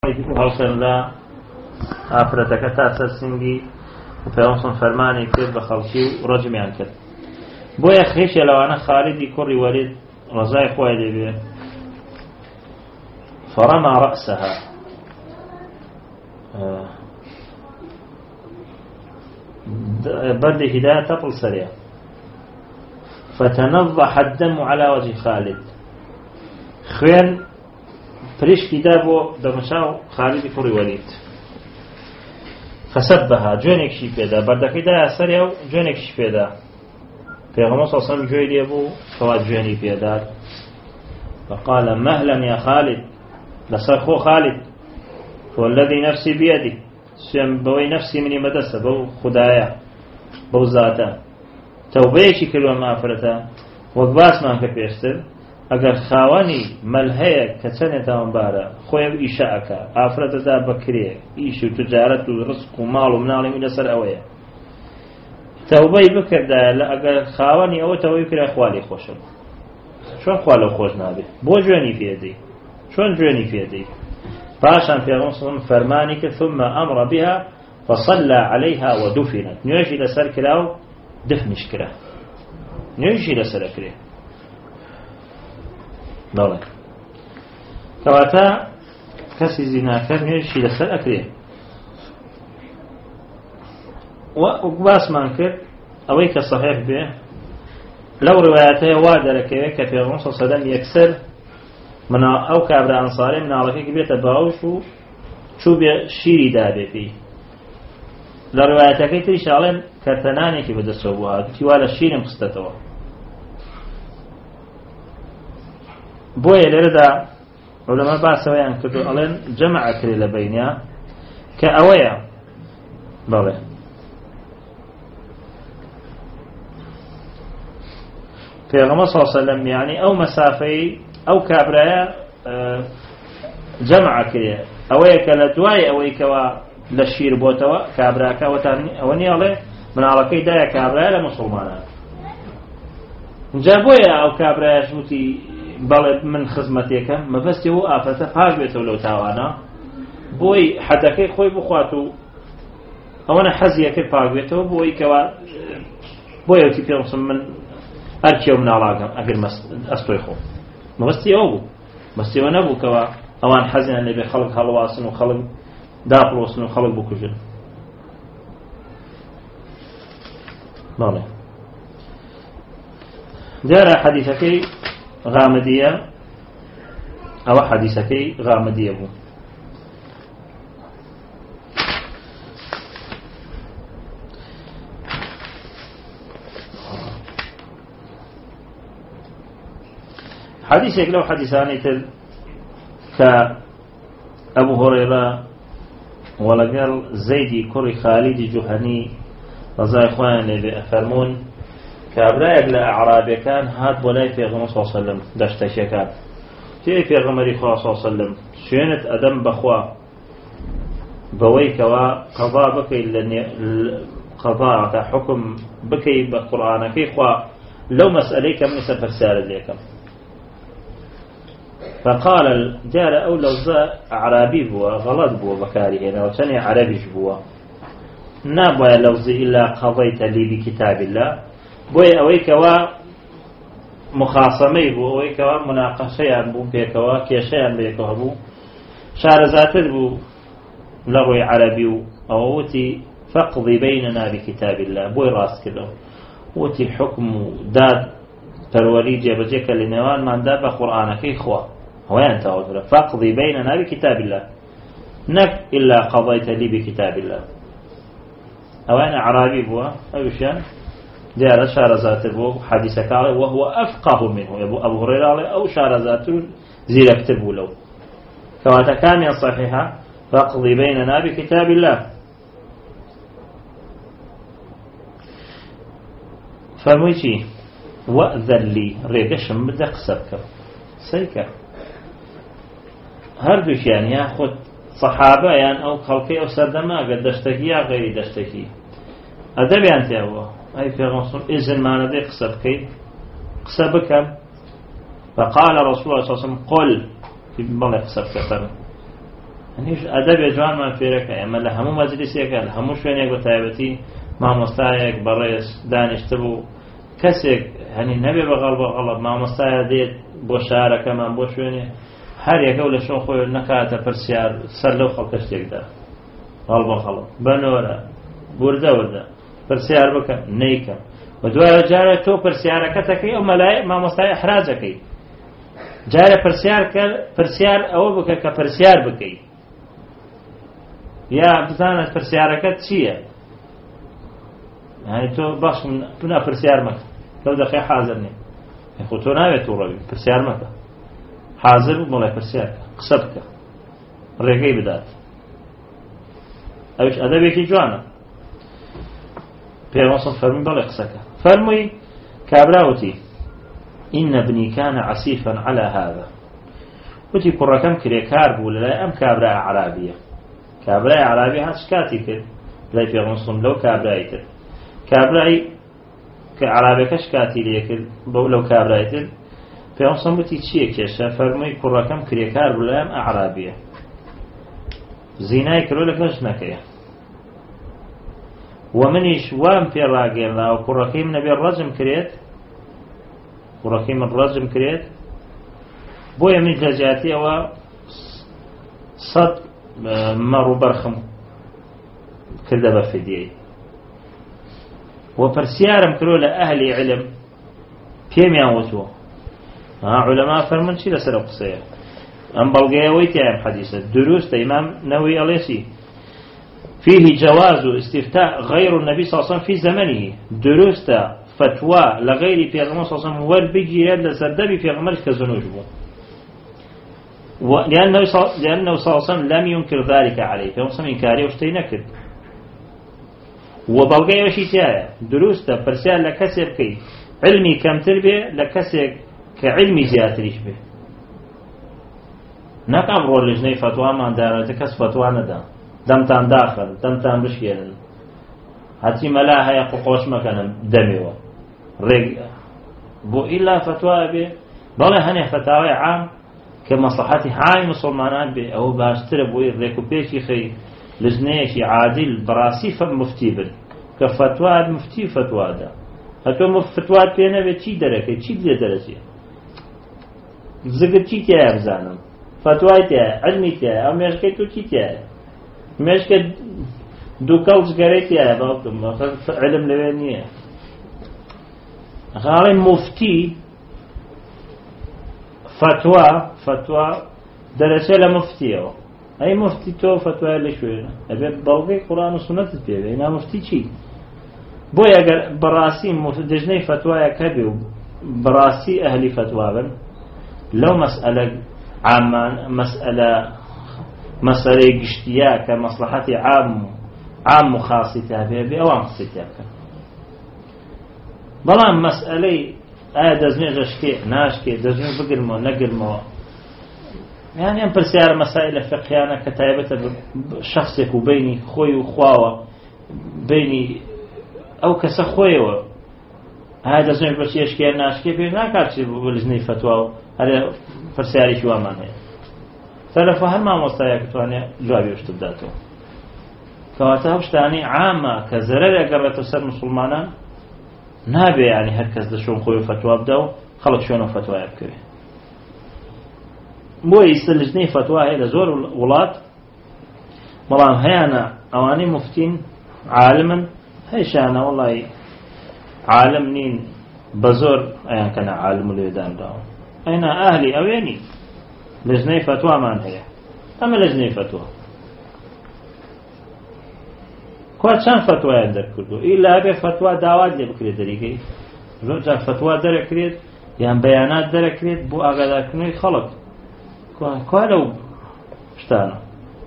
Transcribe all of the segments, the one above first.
هەڵسەن لە ئافرەتەکە تا سەرسنگی و پێغەمبەر فەرمانی کرد بە خەڵکی و ڕەجمیان کرد. بۆیە خێشە لەوانە خالیدی کوڕی وەلید ڕەزای خۆی لێبێ فرمى رأسها بدل هداية تطل سريع فتنضح الدم على وجه خالد خوين فريش كتابه دمشاو خالد كوري وليد فسبها جونك شي بيدا بردك هداية سريع جونك شي بيدا پیغمبر صلى الله عليه وسلم جوي ليبو فواد جوني بيدا فقال مهلا يا خالد لصرخو خالد والذي نفسي بيدي بوي نفسي مني مدسة بو خدايا بو ذاتا توبيشي كلوا ما فرتا وقباس ما كبيرستر اگر خاواني ملهية كتنة دانبارا خويا إيشاءك آفرتا دا بكريه إيشو تجارت ورزق ومال ومنال من سر أويا توبي بكر دا اگر خاواني او توبي بكر أخوالي خوشم شون خوالو خوش نابي بو جواني في يدي شون جواني في يدي فاشان في غنصهم فرمانك ثم أمر بها فصلى عليها ودفنت نيجي لسر كلاو دفنش كلا نيجي لسر كلا نولا كواتا كسي زناكر نيجي لسر أكريه وقباس مانكر أويك صحيح به لو رواياته وادرك كفي غنص صدام يكسر من أو كابر أنصاري من على كي بيت باوش شو بشيري دابي فيه لرواياتك تري شغلين كرتناني كي بده سووها تيوالا الشيري مقصدتوا بويا لردا علماء باسويان كتو ألين جمع كري لبينها كأويا بله في غمصة صلى الله عليه وسلم يعني أو مسافي أو كابرايا جمع كريه أويك لدواي أويك للشير بوتوا كابراكا وتاني أوني عليه من على كي دايا كابرايا لمسلمانا جابويا أو كابرايا شوتي بلد من خزمتك ما بس هو آفته فاج بيته لو تاوانا بوي حدكي خوي بخواتو أونا حزيه كي فاج بيته بوي كوا بوي كي بيرسم من أركيو من علاقة أقل أستويخو ما بس يوبو بس يونبو كوا أوان حزن اللي بخلق هلواسن وخلق داخلوسن وخلق بكجن نعم جاء حديثكي غامدية أو حديثكي غامدية بو حديثك لو حديثاني تل كأبو هريرة ولقال زيدي كوري خالد جهني رضاي إخوان اللي أفرمون كأبرايق لأعرابي كان هاد ولاي في غمر صلى الله عليه وسلم داشتشي كان في غمري خواه صلى الله عليه وسلم شينت أدم بخوا بويك وقضاء بكي قضاء حكم بكي بالقرآن كي خواه لو مسأليك من سفر سارد ليكم فقال جار أو لوزاء أعرابي بوا غلط بوا بكاري هنا وثاني عربي بوا نابوا لوزي إلا قضيت لي بكتاب الله بوي أويك مخاصمي بو أويك مناقشة بو بيكوا كيشيا بيكوا بو شار زاتر بو لغوي عربي أوتي فاقضي بيننا بكتاب الله بوي راس كده وتي حكم داد ترولي جبجك لنوان من داب قرآنك إخوة هو أنت أقول فاقضي بيننا بكتاب الله نك إلا قضيت لي بكتاب الله أو أنا أعرابي بوا أو شان جاء شار زاتر حديثك عليه وهو أفقه منه أبو هريرة عليه أو شار زاتر زي اكتبوا له كما كان صحيحة فاقضي بيننا بكتاب الله فرميتي وأذن لي ريقشم بدك سبك سيكا هردوش يعني ياخد صحابة يعني أو خلقي أو سردما قد دشتكي يا غير دشتكي أدب يعني تيوه أي في غنصر إذن ما ندي قصبكي قصبك فقال رسول الله صلى الله عليه وسلم قل في بلغ قصبك هەنیش ئەدەبێ جوانمان فێرەکە ئێمە لە هەموو مەجلیسێکە لە هەموو شوێنێک بە تایبەتی مامۆستایەک بەڕێز دانیشتە بوو کەسێک هەنی نەبێ بەغەڵ بەغەڵە مامۆستایە دێت بۆ شارەکەمان بۆ شوێنێ هەر یەکە لە شۆ خۆی نەکاتە پرسیار سەر لەو خەڵکە شتێکدا هەڵ بەغەڵە بەنۆرە وردە وردە پرسیار بکە نەیکە و دوایە جارە تۆ پرسیارەکەتەکەی ئەو مەلای مامۆستای ئەحراجەکەی جارە پرسیار ئەوە بکە کە پرسیار بکەی یا بزانت پرسیارەکەت چییە یعنی تۆ باشم تو پرسیار مەکە لەو دەخێ حاضر نیە خۆ تۆ ناوێت تو ڕەوی پرسیار مەکە حاضر بوو مڵای پرسیارکە قسە بکە ڕێگەی بدات ئەوش ئەدەبێکی جوانە پێغەمبەر فەرمووی بەڵێ قسەکە فەرمووی کابراوتی إن ابني كان عسيفا على هذا وتي كركم كريكار بولا لا أم كابرا عربية كابرا عربية هاتش كاتي كد لا في غنصم لو كابرا يتر كابرا كعربية كش كاتي ليكل لو كابرا يتر في غنصم بتي تشيك يشا فرمي كركم كريكار بولا أم عربية زيناي كرو لك ليش نكيا ومنيش وام في الراجل لا وكركيم نبي الرجم كريت ورقيم الرجم كريت بويا من جاجاتي او صد مرو برخم كذب في دي وبرسيارم كرو لأهلي علم كيم يوتو علماء فرمن شي لسر قصيه ام بلغيه ويتي ام حديثه دروس امام نووي اليسي فيه جواز استفتاء غير النبي صلى الله عليه وسلم في زمنه دروس فتوى لغير في غمر صلى الله عليه وسلم والبيجي لسردبي في غمر كزنوج بو لأنه صلى الله عليه وسلم لم ينكر ذلك عليه فهم صلى إنكاري وشتي نكر وبلغي وشي تيايا دروستا برسال لكسر كي علمي كم تربية لكسر كعلمي زياتريش به نقام رول لجني فتوى ما دارا تكس فتوى ندا دمتان داخل دمتان بشكيرن هاتي ملاها يقو خوش مكان دميوه ريق بو إلا فتوى به بلا هني فتاوى عام كمصلحتي هاي مسلمانان به أو باشتر بو ريكو بيشي خي لجنيشي عادل براسي فمفتي بل كفتوى مفتي فتوى دا هتو فتوى بينا بيشي دركي چي دي درجي زگر چي تيا بزانم فتوى تيا علمي تيا أو ميشكي تو چي تيا ميشكي دو كوز قريتي يا بابتم علم لبنيه غالي مفتي فتوى درسه لمفتيه اي مفتي تو فتوى لشوينه ابي بلغي قران وسنه تبيه هنا مفتي شي بويا براسي دجني فتوى كبي براسي اهل فتوى لو مساله عامان مساله قشتيا كمصلحتي عام خاصتها بي او عام خاصتها بلان مسألة دزني غشكي ناشكي دزني بقرمو نقرمو يعني ام برسيار مسائل فقهيانة كتايبة شخصك وبيني خوي وخواوة بيني او كسا خوي هذا دزني بس يشكي ناشكي بينا كاتش بلزني فتوى هذا برسياري شو امان هي ثلاثة هل ما مستايا كتواني جوابي وشتبداتو كواتها بشتاني عامة كزرر اقرأتو سر مسلمانان نابي يعني هركز لشون خوي فتوى بدو خلق شونه فتوى يبكري بو يستلجني فتوى هي لزور ولات ملام هيانا اواني مفتين عالما هيشانا والله عالم نين بزور ايان كان عالم الويدان داو اين اهلي اويني لجني فتوى مان هي اما لجني فتوى كل چند فتوى در کردو إلا به فتوى دعوت لی بکرید دریگی جا فتوى در کرید یان بیانات در کرید بو آگادار کنی خلق کالو شتانا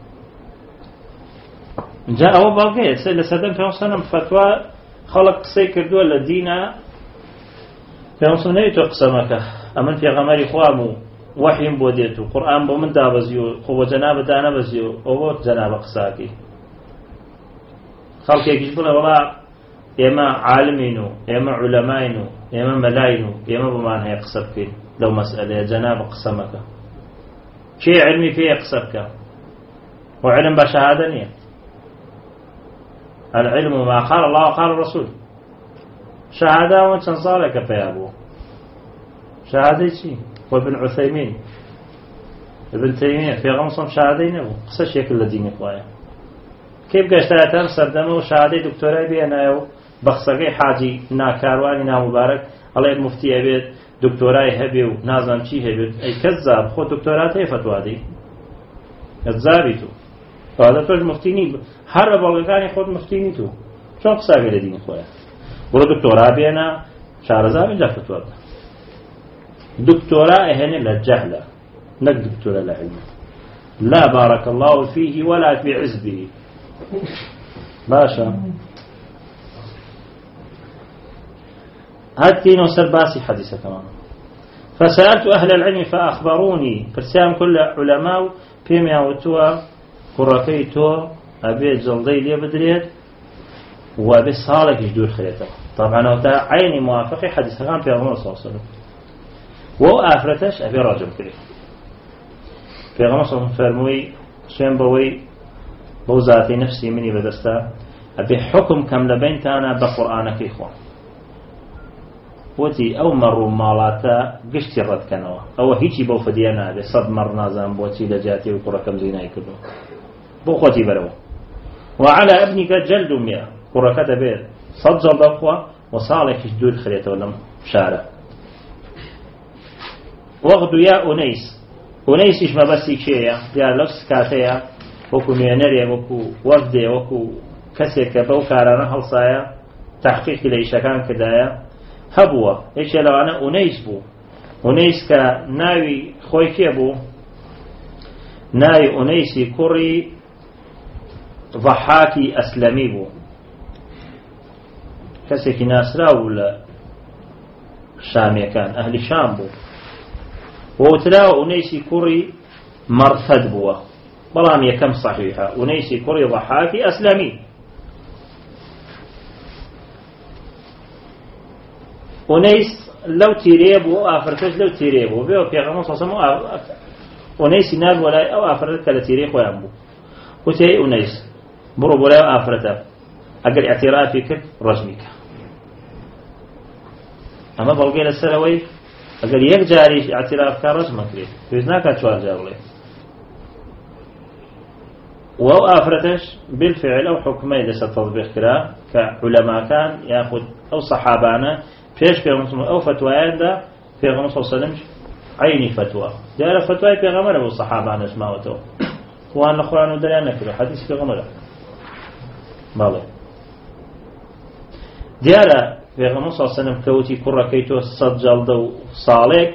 جا او باقی لسدم پیامسانم فتوى خلق قصه کردو لدینا پیامسان نیتو قسمکه امن پیغمبری خوامو وحیم بودیتو قرآن بو من دابزیو خو جناب دانا بزیو او جناب قصاکی خلق يجيش بنا والله إما عالمينو إما علماينو إما ملاينو إما بمان هي قصبك لو مسألة جناب قسمك شيء علمي فيه قصبك وعلم بشهادة العلم ما قال الله وقال الرسول شهادة وانشان صالك فيابو شهادة شيء وابن عثيمين ابن تيمية في غمصهم شهادين أبو قصة شكل الدين إخوائي كيف قشتاتان سردمه وشهادة دكتورة بينا بخصقي حاجي ناكارواني نامبارك الله المفتي أبيت دكتورة هبي ونازم چی هبيت أي كذاب خود دكتورات هي فتوى دي كذابي تو فهذا توج مفتيني هر بلغاني خود مفتيني تو شون قصة الدين إخوائي ولا دكتورة بينا شارزا من جا فتوى دكتورة هنا للجهلة نك دكتورة لعلم لا بارك الله فيه ولا في عزبه باشا هاتين وسر باسي حديثة كمان فسألت أهل العلم فأخبروني فرسام كل علماء بيميا وتوا كركيتو أبي جلدي لي بدريت وأبي صالك يجدور خيرته طبعا هو عيني موافقي حديثة كان في أمر صلى الله عليه وسلم وهو آفرتش أبي راجم كريه في أمر صلى الله عليه وسلم فرموي شين بوي بوزاتي نفسي مني بدستا أبي حكم كم لبينتانا بقرآنك إخوان وتي أو مروا مالاتا قشتي رد كانوا أو هيجي بوفديانا بصد مرنا زنبوتي لجاتي وكرة كم زيناي كله بوخوتي بروا وعلى ابنك جلد 100 كرة كتبير صد جلد أخوة وصالك جدود خليته ولم شارع وغدو يا أنيس إيش ما بس يكشيا يا لفس كاتيا وكو ميانريا وكو وفدي وكو كسيك بوكارنا هلصايا تحقيق ليشكان كدايا هبوا إيش لو أنا أنيس بو أنيس كناوي خوي كيبو ناوي أنيسي كوري ضحاكي أسلمي بو كسيك ناسرا ولا شامي كان أهل شام بو وتلاو أنيسي كوري مرثد بو بلام يكم صحيحة أنيسي كوري ضحاكي أسلمي أنيس لو تيريبو آفرتش لو تيريبو بيو في غمص صمو أنيس ناب ولا أو آفرتك كلا تيريخ وينبو وتي أنيس برو ولا آفرتك أقل اعترافك رجمك أما بلغي السلوي أقل يكجاري اعترافك رجمك ليه فإذناك أتوار جارولي وهو آفرتش بالفعل أو حكمي لسا تطبيق كرا كعلماء كان يأخذ أو صحابانا فيش في غمصة أو فتوى دا في غمصة وسلم عيني فتوى جاء فتوى في غمرة والصحابة عن اسماوته وأن القرآن ودريان كله حديث في غمرة بالله جاء في غمصة وسلم كوتي كرة كيتو صدجل دو صالك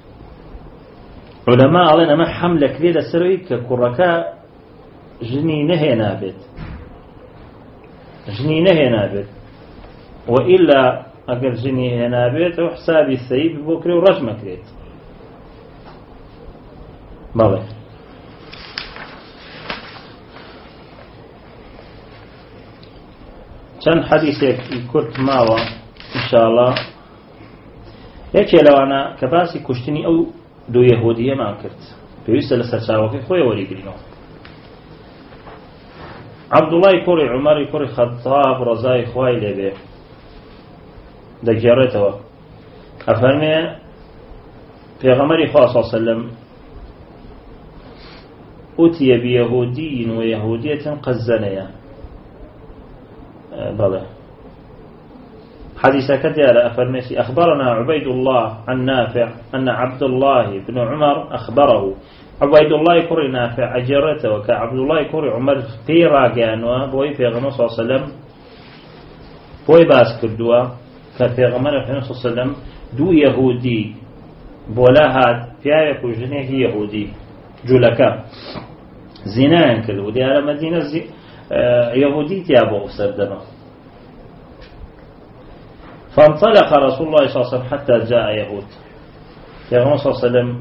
علماء علينا ما حملة كذيدة سروي ككركا جني نهي نابت وإلا أقل جني هنا بيت وحسابي السيب بكري ورجمة كريت بالله كان حديثك كنت ماوى إن شاء الله يكي لو أنا كباسي كشتني أو دو يهودية ما كرت بيوسل السرشاوكي خويا ولي قرينو عبد الله كوري عمر كوري خطاب رزاي خواي لبيه دجارته أفرمي في غمر خاص صلى الله عليه وسلم أتي بيهودي ويهودية قزنيا بلى حديث كدير أفرمي أخبرنا عبيد الله عن نافع أن عبد الله بن عمر أخبره عبيد الله كوري نافع أجرته وكعبد الله كوري عمر في راجان بوي في غمر صلى الله عليه وسلم بوي باس كردوا كفي غمر صلى الله عليه وسلم دو يهودي بولا هاد فيها كوجنه يهودي جولكا زنا كل ودي على مدينة يهودي تيابو سردنا فانطلق رسول الله صلى الله عليه وسلم حتى جاء يهود يا غمر صلى الله عليه وسلم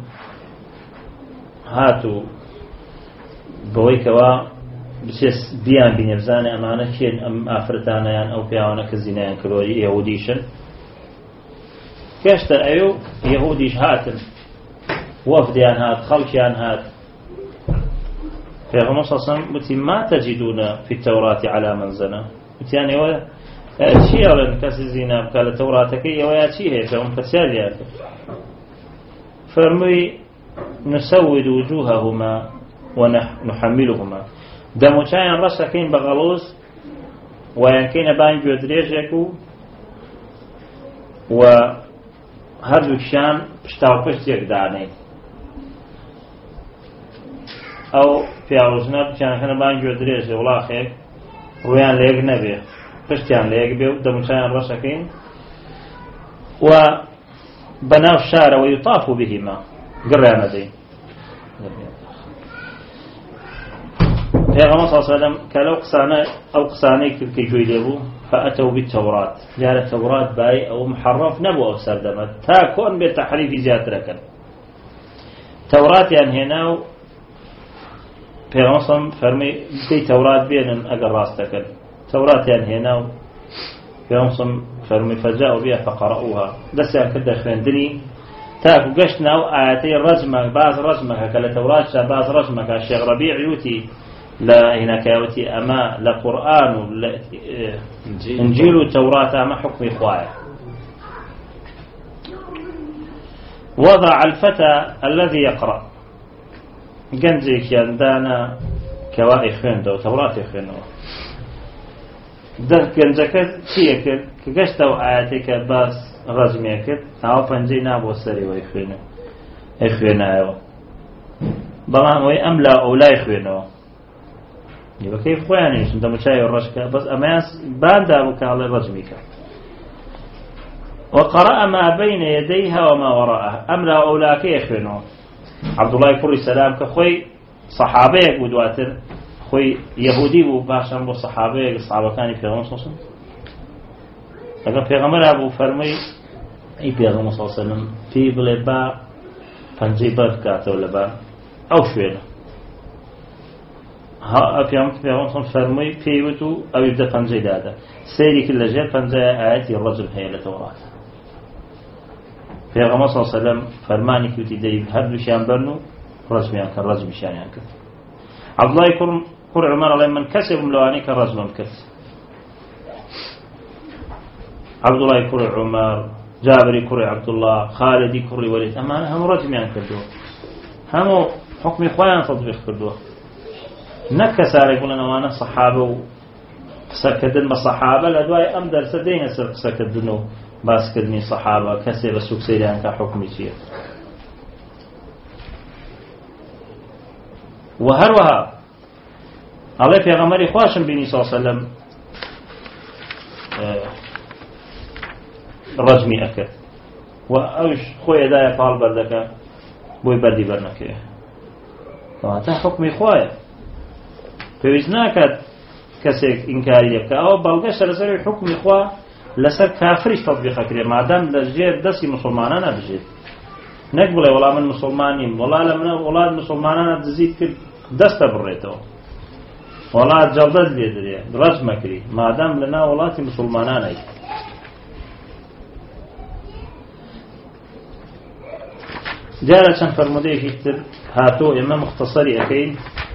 هاتوا بويكوا بس بيان بنفزانه أمانة كين أم أفرتانا يعني أو بيانا كزينان كلوري يهوديشن كاشتر أيو يهوديش هاتن وفديان هات خلقيان هات پیغمبر صلی الله علیه و سلم ما تجدون في التوراة على من زنا يعني هو شيء ولا كاس الزنا قال التوراة كي ويا شيء هي فهم فساد فرمي نسود وجوههما ونحملهما دمو شاين رشكين بغلوز وينكين بان جودريجكو وهردو كشان بشتاو پشتيك داني او في عوزنا كان كان بان جودريج ولا خير رويان ليك نبي پشتيان ليك بيو دمو شاين رشكين وبناو الشارع ويطاف بهما قرانا دي پیغمبر صلی الله علیه و سلم کلو قسانه او قسانه كي جويلبو فاتوا بالتوراة جاء التوراة باي او محرف نبو او سردمت تا كون بتحريف زيادة لكن توراة يعني هنا پیغمبر صلی الله علیه و فرمي دي توراة بين اقر راستك توراة يعني هنا پیغمبر صلی الله علیه و فرمي فجاءوا بها فقرأوها دسا كده خندني تاكو قشنا آياتي رجمك باز رجمك كلا توراة باز رجمك الشيخ ربيع يوتي لا هناك يوتي أما لقرآن إنجيل والتوراة أما حكم إخوائه وضع الفتى الذي يقرأ جنزيك يندانا كوائي خندو توراة خندو ده جنزكت كيك كقشتو آياتك باز رجمك أو فنجي نابو السري ويخوينا بلان وي أملا أو لا يخوينه يبقى كيف خوانيش انت مشاي الرشكة بس أماس باندا وكالي رجمك وقرأ ما بين يديها وما وراءها أملا أو لا كيخوينه عبد الله كل السلام كخوي صحابيك ودواتر خوي يهودي وباشا بو صحابيك الصحابة كان في غمص وصل لكن في غمر أبو فرمي اي پیغمبر صلی الله علیه و سلم في بلبا پنجيبات كاتو لبا او شوينه ها پیغمبر صلی الله علیه و فرمي پیوتو او يبدا پنجي دادا سيري كل جهه پنجي آيات الرجل هي لتوراة پیغمبر صلی الله علیه و سلم فرماني كوتي دي هر دوشان برنو رجميان كالرجم شانيان كت عبد الله كل عمر عليه من كسب ملواني كالرجم كت عبد الله كل عمر جابري كري عبد الله خالدي كري وليد أما هم رجميان كردوه هم حكم إخوان تطبيق كردوه نكسار يقول أنا وانا صحابة سكدن بصحابة لدواي أم درس دين سكدنو باس كدني صحابة كسي بسوك سيران كحكم شيء وهروها الله في غمري خواشم بني صلى الله عليه وسلم رجمي أكد وأوش خويا دايا قال بردك بوي بردي برنك فهذا حكم خويا فوزناك كسيك إنكاريك أو بلغش لسر حكم خويا لسر كافرش تطبيق كريه ما دام لجير دسي مسلمانانا بجير نقبل ولا من مسلمانين ولا لمن أولاد مسلمانانا تزيد كل دست بريتو ولا جلدت بيدريه رجم كريه ما دام لنا أولاد مسلمانانا جارة فرموديك يكتر هاتو إما مختصري أكين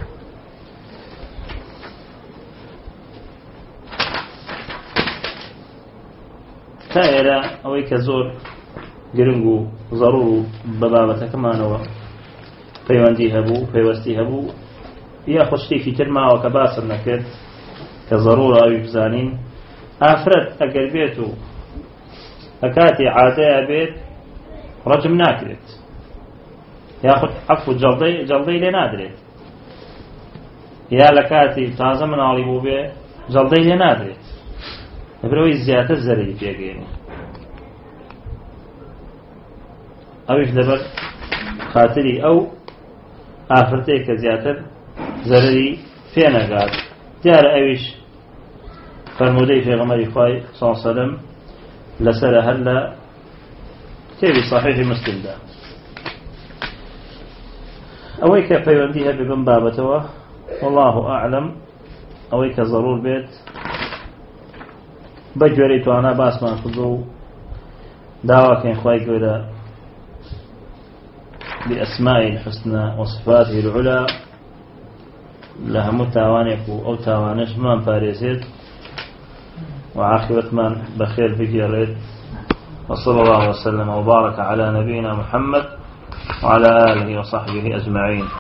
تائرة أويك زور قرنقو ضرورو ببابة كمانوا فيواندي هبو فيوستي هبو يا خشتي في ترما وكباسر نكد كضرورة أو يبزانين أفرد أقربيتو أكاتي عادة بيت رجم ناكرت ياخذ عفو جلدي لنادرت يا لكاتي تازه من علي بوبي جلدي لنادرت بروي زيادة الزري بيجيني اوش دبر خاطري او افرتي كزيادة زري فينا قال جار اوش فرمودي في غمري خاي صلى الله عليه وسلم لسر هلا تبي صحيح مسلم ده أويك فيوديها ببن بابتوا والله أعلم أويك ضرور بيت بجوريت أنا باس ما خذوا دعوة كان خواي قولا بأسمائه الحسنى وصفاته العلى لهم تاوانك أو تاوانش من باريزيت وعاقبة من بخير بجيريت. وصلى الله وسلم وبارك على نبينا محمد وعلى آله وصحبه أجمعين.